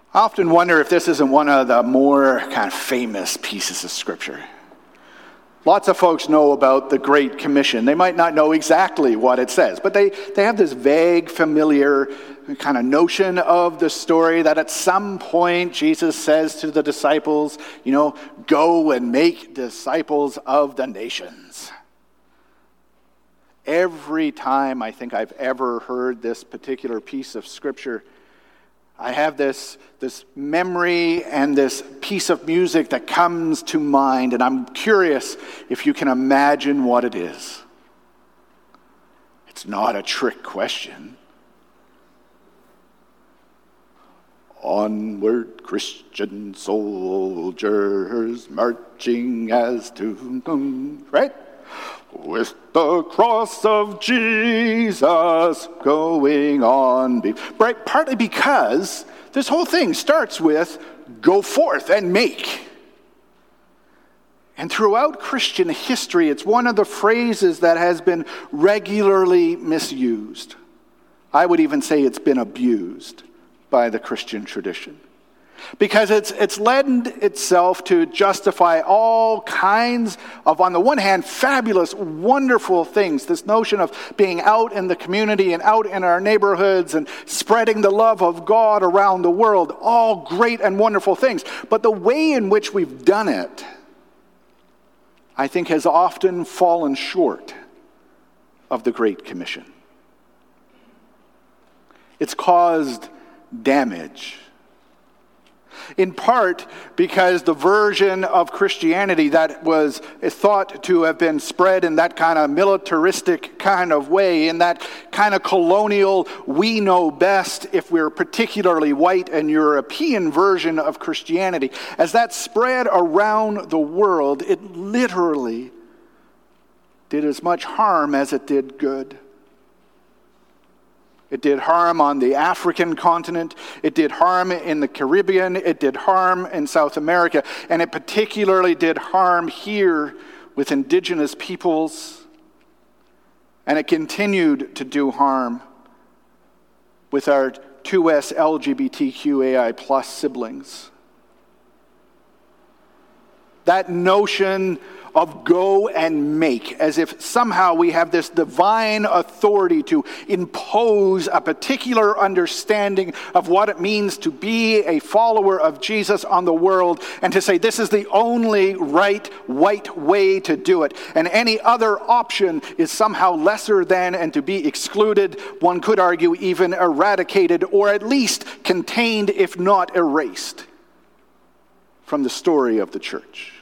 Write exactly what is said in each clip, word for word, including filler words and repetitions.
I often wonder if this isn't one of the more kind of famous pieces of Scripture. Lots of folks know about the Great Commission. They might not know exactly what it says, but they, they have this vague, familiar kind of notion of the story that at some point Jesus says to the disciples, you know, go and make disciples of the nations. Every time I think I've ever heard this particular piece of Scripture, I have this, this memory and this piece of music that comes to mind, and I'm curious if you can imagine what it is. It's not a trick question. Onward, Christian soldiers, marching as to, right? With the cross of Jesus going on. Right? Partly because this whole thing starts with go forth and make. And throughout Christian history, it's one of the phrases that has been regularly misused. I would even say it's been abused by the Christian tradition. Because it's it's lent itself to justify all kinds of, on the one hand, fabulous, wonderful things. This notion of being out in the community and out in our neighborhoods and spreading the love of God around the world. All great and wonderful things. But the way in which we've done it, I think, has often fallen short of the Great Commission. It's caused damage. In part because the version of Christianity that was thought to have been spread in that kind of militaristic kind of way, in that kind of colonial, we know best if we're particularly white and European version of Christianity, as that spread around the world, it literally did as much harm as it did good. It did harm on the African continent, it did harm in the Caribbean, it did harm in South America, and it particularly did harm here with indigenous peoples, and it continued to do harm with our two S L G B T Q A I plus siblings. That notion of go and make, as if somehow we have this divine authority to impose a particular understanding of what it means to be a follower of Jesus on the world, and to say this is the only right, white way to do it, and any other option is somehow lesser than and to be excluded, one could argue even eradicated, or at least contained, if not erased, from the story of the church.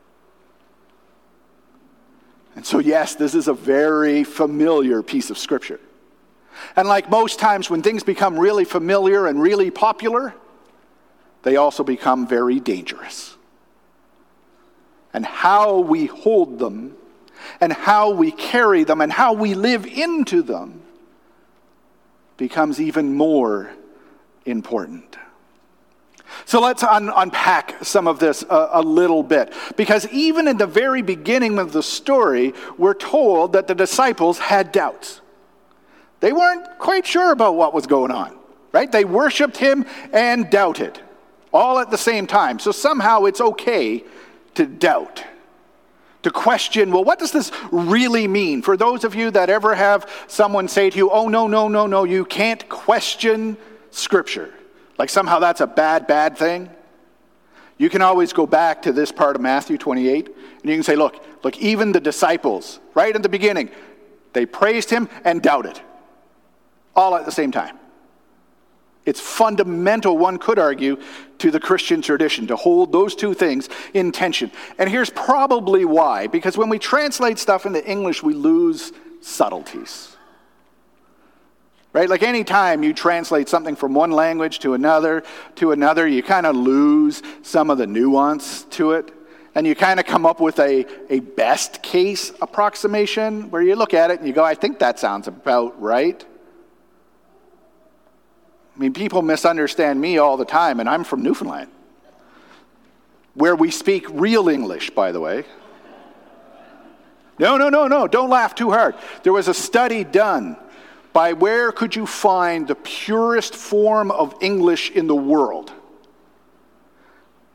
And so, yes, this is a very familiar piece of Scripture. And like most times when things become really familiar and really popular, they also become very dangerous. And how we hold them, and how we carry them, and how we live into them becomes even more important. So let's un- unpack some of this a, a little bit. Because even in the very beginning of the story, we're told that the disciples had doubts. They weren't quite sure about what was going on, right? They worshiped him and doubted, all at the same time. So somehow it's okay to doubt, to question, well, what does this really mean? For those of you that ever have someone say to you, oh, no, no, no, no, you can't question Scripture. Like somehow that's a bad, bad thing. You can always go back to this part of Matthew twenty-eight, and you can say, look, look, even the disciples, right at the beginning, they praised him and doubted, all at the same time. It's fundamental, one could argue, to the Christian tradition to hold those two things in tension. And here's probably why. Because when we translate stuff into English, we lose subtleties. Right? Like any time you translate something from one language to another, to another, you kind of lose some of the nuance to it. And you kind of come up with a, a best case approximation where you look at it and you go, I think that sounds about right. I mean, people misunderstand me all the time, and I'm from Newfoundland, where we speak real English, by the way. No, no, no, no, don't laugh too hard. There was a study done by where could you find the purest form of English in the world.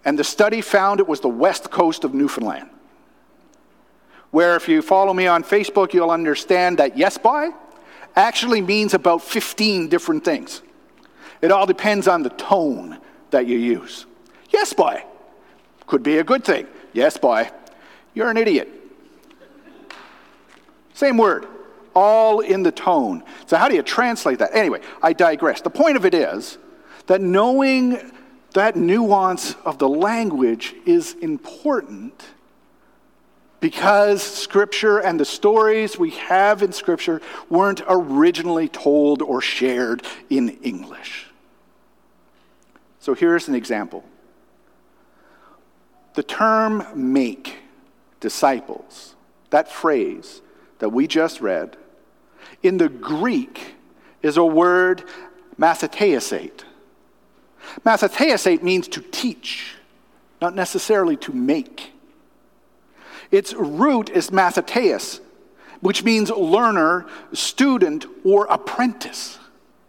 And the study found it was the west coast of Newfoundland, where if you follow me on Facebook, you'll understand that yes, boy actually means about fifteen different things. It all depends on the tone that you use. Yes, boy could be a good thing. Yes, boy, you're an idiot. Same word, all in the tone. So how do you translate that? Anyway, I digress. The point of it is that knowing that nuance of the language is important because Scripture and the stories we have in Scripture weren't originally told or shared in English. So here's an example. The term make disciples, that phrase that we just read, in the Greek is a word matheteisate. Matheteisate means to teach, not necessarily to make. Its root is matheteis, which means learner, student, or apprentice.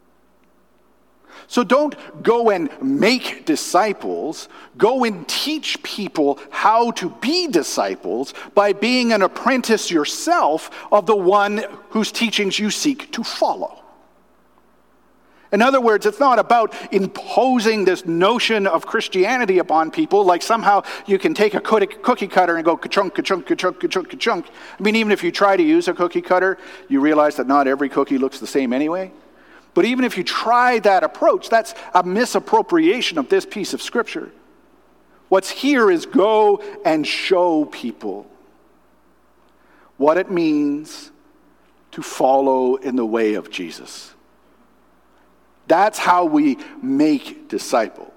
So don't go and make disciples. Go and teach people how to be disciples by being an apprentice yourself of the one whose teachings you seek to follow. In other words, it's not about imposing this notion of Christianity upon people, like somehow you can take a cookie cutter and go ka-chunk, ka-chunk, ka-chunk, ka-chunk, ka-chunk. I mean, even if you try to use a cookie cutter, you realize that not every cookie looks the same anyway. But even if you try that approach, that's a misappropriation of this piece of Scripture. What's here is go and show people what it means to follow in the way of Jesus. That's how we make disciples.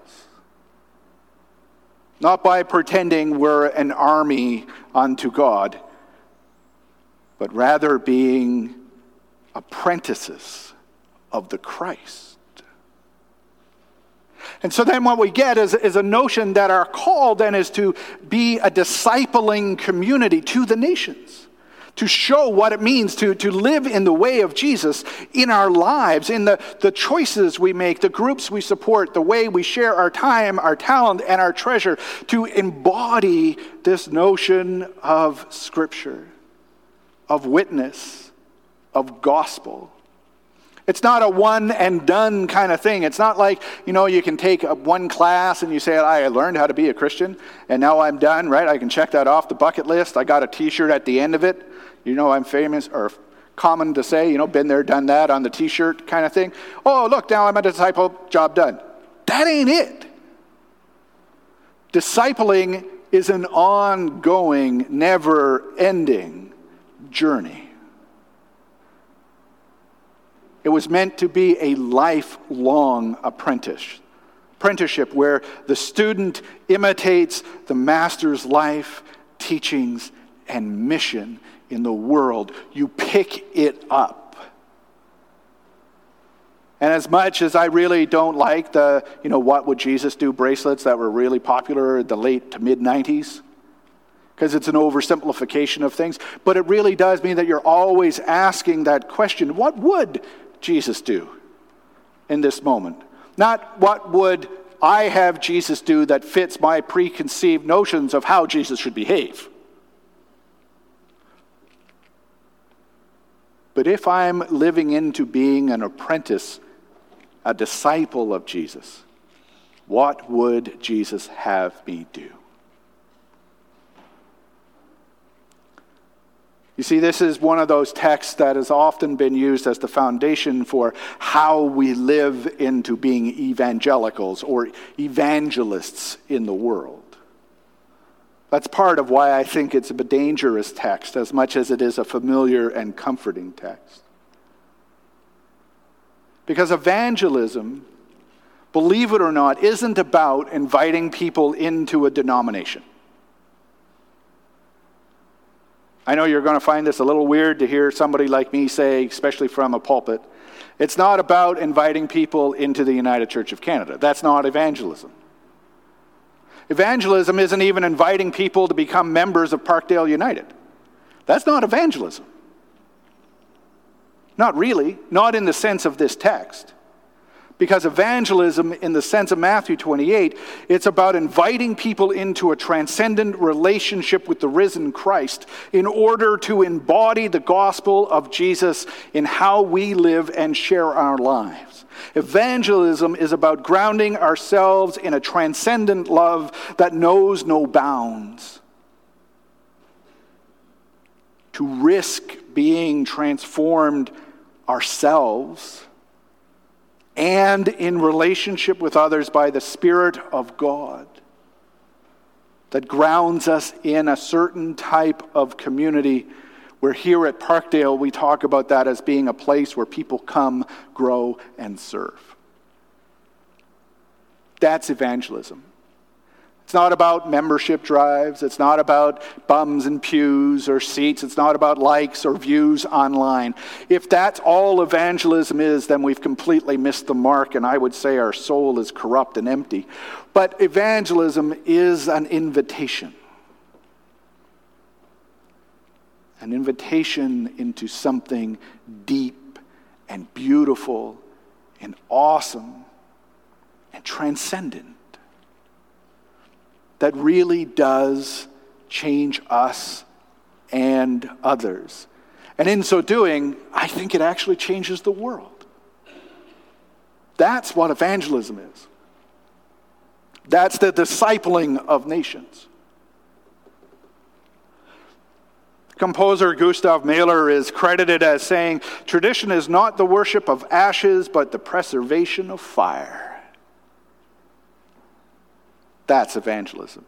Not by pretending we're an army unto God, but rather being apprentices of the Christ. And so then what we get is, is a notion that our call then is to be a discipling community to the nations, to show what it means to, to live in the way of Jesus in our lives, in the, the choices we make, the groups we support, the way we share our time, our talent, and our treasure, to embody this notion of Scripture, of witness, of gospel. It's not a one and done kind of thing. It's not like, you know, you can take a one class and you say, I learned how to be a Christian and now I'm done, right? I can check that off the bucket list. I got a t-shirt at the end of it. You know, I'm famous or common to say, you know, been there, done that on the t-shirt kind of thing. Oh, look, now I'm a disciple, job done. That ain't it. Discipling is an ongoing, never-ending journey. It was meant to be a lifelong apprentice, apprenticeship where the student imitates the master's life, teachings, and mission in the world. You pick it up. And as much as I really don't like the, you know, what would Jesus do bracelets that were really popular in the late to mid nineties, because it's an oversimplification of things, but it really does mean that you're always asking that question, what would Jesus do in this moment? Not what would I have Jesus do that fits my preconceived notions of how Jesus should behave. But if I'm living into being an apprentice, a disciple of Jesus, what would Jesus have me do? You see, this is one of those texts that has often been used as the foundation for how we live into being evangelicals or evangelists in the world. That's part of why I think it's a dangerous text as much as it is a familiar and comforting text. Because evangelism, believe it or not, isn't about inviting people into a denomination. I know you're going to find this a little weird to hear somebody like me say, especially from a pulpit. It's not about inviting people into the United Church of Canada. That's not evangelism. Evangelism isn't even inviting people to become members of Parkdale United. That's not evangelism. Not really, not in the sense of this text. Because evangelism, in the sense of Matthew twenty-eight, it's about inviting people into a transcendent relationship with the risen Christ in order to embody the gospel of Jesus in how we live and share our lives. Evangelism is about grounding ourselves in a transcendent love that knows no bounds. To risk being transformed ourselves and in relationship with others by the Spirit of God that grounds us in a certain type of community, where here at Parkdale we talk about that as being a place where people come, grow, and serve. That's evangelism. It's not about membership drives. It's not about bums and pews or seats. It's not about likes or views online. If that's all evangelism is, then we've completely missed the mark, and I would say our soul is corrupt and empty. But evangelism is an invitation. An invitation into something deep and beautiful and awesome and transcendent that really does change us and others. And in so doing, I think it actually changes the world. That's what evangelism is. That's the discipling of nations. Composer Gustav Mahler is credited as saying, "Tradition is not the worship of ashes, but the preservation of fire." That's evangelism.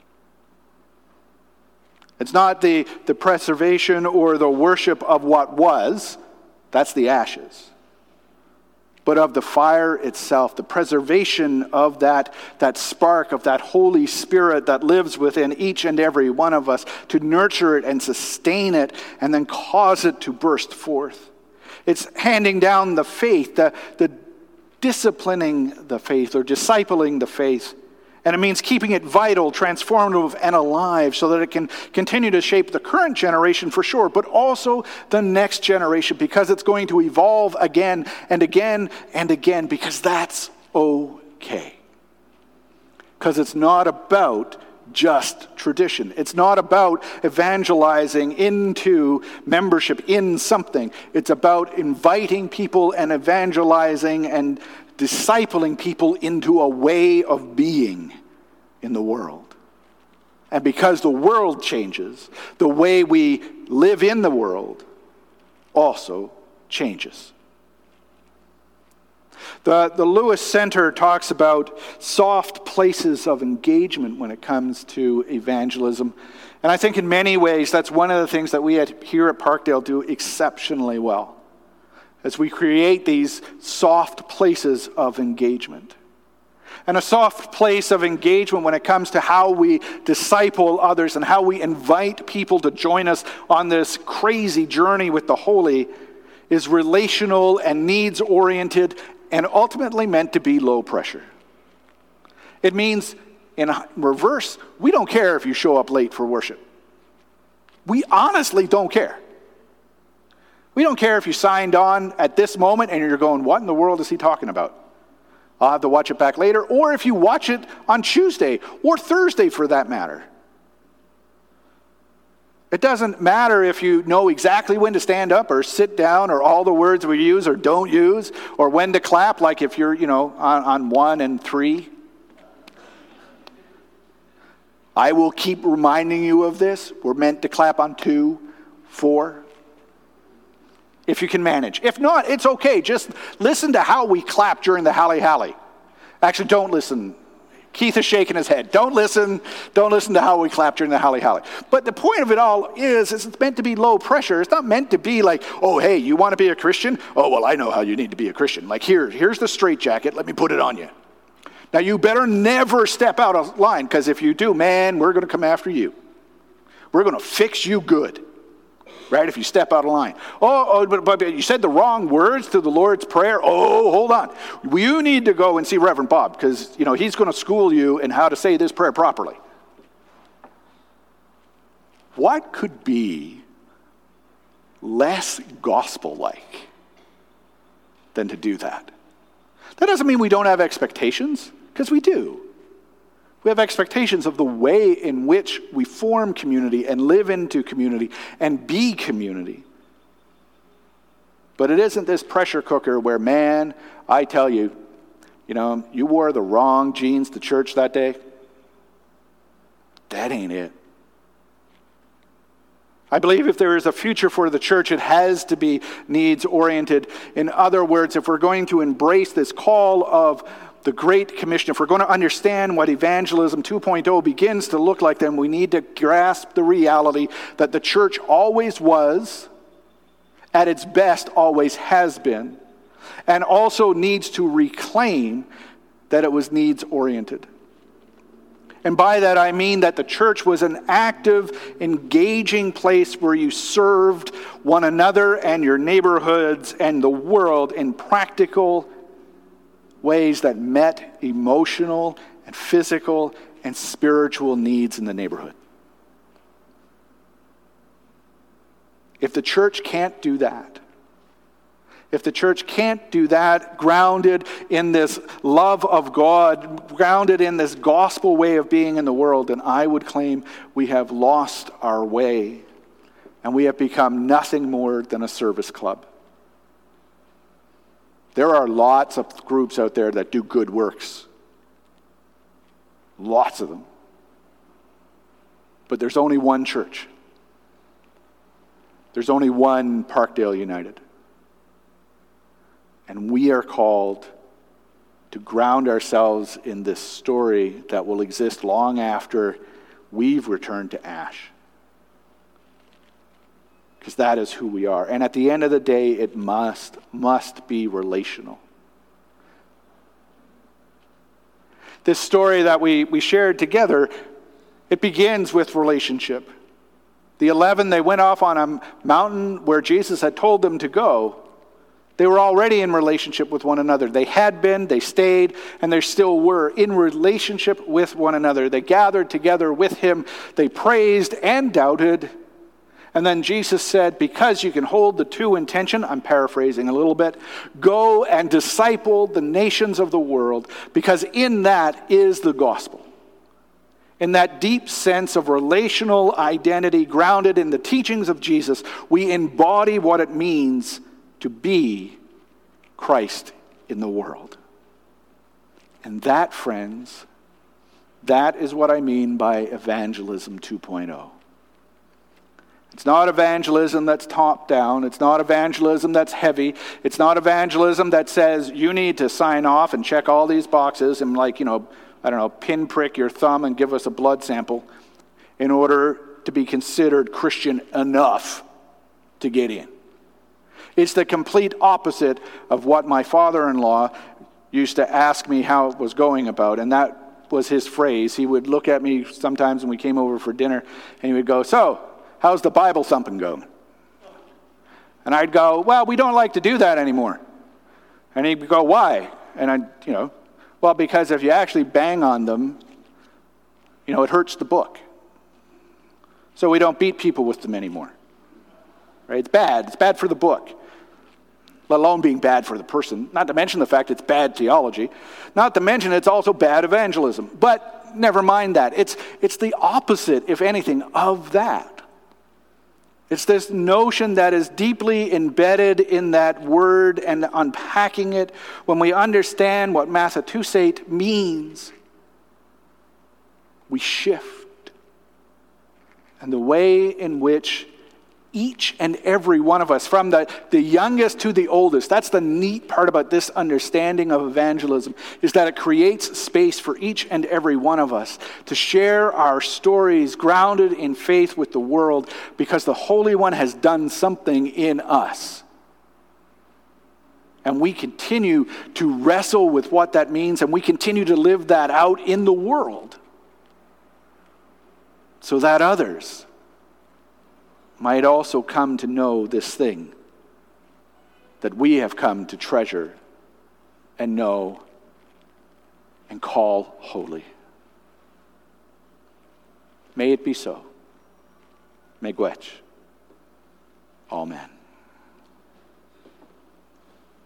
It's not the, the preservation or the worship of what was, that's the ashes, but of the fire itself, the preservation of that, that spark of that Holy Spirit that lives within each and every one of us, to nurture it and sustain it and then cause it to burst forth. It's handing down the faith, the, the disciplining the faith or discipling the faith. And it means keeping it vital, transformative, and alive so that it can continue to shape the current generation for sure, but also the next generation, because it's going to evolve again and again and again, because that's okay. Because it's not about just tradition. It's not about evangelizing into membership in something. It's about inviting people and evangelizing and discipling people into a way of being in the world. And because the world changes, the way we live in the world also changes. The, the Lewis Center talks about soft places of engagement when it comes to evangelism. And I think in many ways that's one of the things that we at, here at Parkdale do exceptionally well, as we create these soft places of engagement. And a soft place of engagement when it comes to how we disciple others and how we invite people to join us on this crazy journey with the holy is relational and needs-oriented and ultimately meant to be low pressure. It means, in reverse, we don't care if you show up late for worship. We honestly don't care. We don't care if you signed on at this moment and you're going, what in the world is he talking about? I'll have to watch it back later. Or if you watch it on Tuesday or Thursday for that matter. It doesn't matter if you know exactly when to stand up or sit down or all the words we use or don't use or when to clap, like if you're, you know, on, on one and three. I will keep reminding you of this. We're meant to clap on two, four. If you can manage. If not, it's okay. Just listen to how we clap during the Halli Halli. Actually, don't listen. Keith is shaking his head. Don't listen. Don't listen to how we clap during the Halli Halli. But the point of it all is, is it's meant to be low pressure. It's not meant to be like, oh, hey, you want to be a Christian? Oh, well, I know how you need to be a Christian. Like, here, here's the straitjacket. Let me put it on you. Now, you better never step out of line, because if you do, man, we're going to come after you. We're going to fix you good. Right, if you step out of line. Oh, oh but, but you said the wrong words to the Lord's Prayer. Oh, hold on. You need to go and see Reverend Bob, because, you know, he's going to school you in how to say this prayer properly. What could be less gospel-like than to do that? That doesn't mean we don't have expectations, because we do. We have expectations of the way in which we form community and live into community and be community. But it isn't this pressure cooker where, man, I tell you, you know, you wore the wrong jeans to church that day. That ain't it. I believe if there is a future for the church, it has to be needs-oriented. In other words, if we're going to embrace this call of the Great Commission, if we're going to understand what Evangelism two point oh begins to look like, then we need to grasp the reality that the church always was, at its best always has been, and also needs to reclaim that it was needs-oriented. And by that I mean that the church was an active, engaging place where you served one another and your neighborhoods and the world in practical ways that met emotional and physical and spiritual needs in the neighborhood. If the church can't do that, if the church can't do that, grounded in this love of God, grounded in this gospel way of being in the world, then I would claim we have lost our way and we have become nothing more than a service club. There are lots of groups out there that do good works. Lots of them. But there's only one church. There's only one Parkdale United. And we are called to ground ourselves in this story that will exist long after we've returned to Ash. Because that is who we are. And at the end of the day, it must, must be relational. This story that we, we shared together, it begins with relationship. The eleven, they went off on a mountain where Jesus had told them to go. They were already in relationship with one another. They had been, they stayed, and they still were in relationship with one another. They gathered together with him. They praised and doubted. And then Jesus said, because you can hold the two in tension, I'm paraphrasing a little bit, go and disciple the nations of the world, because in that is the gospel. In that deep sense of relational identity grounded in the teachings of Jesus, we embody what it means to be Christ in the world. And that, friends, that is what I mean by Evangelism two point oh. It's not evangelism that's top down. It's not evangelism that's heavy. It's not evangelism that says you need to sign off and check all these boxes and, like, you know, I don't know, pinprick your thumb and give us a blood sample in order to be considered Christian enough to get in. It's the complete opposite of what my father-in-law used to ask me how it was going about, and that was his phrase. He would look at me sometimes when we came over for dinner, and he would go, so, how's the Bible thumping going? And I'd go, well, we don't like to do that anymore. And he'd go, why? And I, you know, well, because if you actually bang on them, you know, it hurts the book. So we don't beat people with them anymore. Right? It's bad. It's bad for the book. Let alone being bad for the person. Not to mention the fact it's bad theology. Not to mention it's also bad evangelism. But never mind that. It's, it's the opposite, if anything, of that. It's this notion that is deeply embedded in that word and unpacking it when we understand what Massachusetts means. We shift. And the way in which each and every one of us, from the, the youngest to the oldest, that's the neat part about this understanding of evangelism, is that it creates space for each and every one of us to share our stories grounded in faith with the world, because the Holy One has done something in us. And we continue to wrestle with what that means, and we continue to live that out in the world so that others might also come to know this thing that we have come to treasure and know and call holy. May it be so. Miigwech. Amen.